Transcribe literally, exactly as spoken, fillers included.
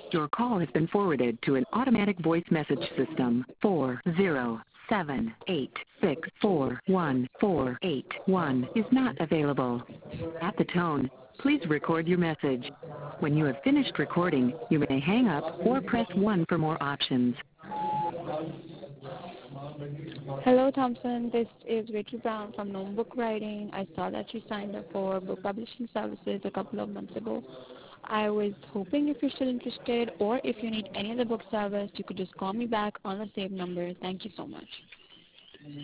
Your call has been forwarded to an automatic voice message system. four zero seven eight six four one four eight one is not available. At the tone, please record your message. When you have finished recording, you may hang up or press one for more options. Hello, Thompson. This is Rachel Brown from Gnome Book Writing. I saw that you signed up for book publishing services a couple of months ago. I was hoping if you're still interested or if you need any other book service, you could just call me back on the same number. Thank you so much.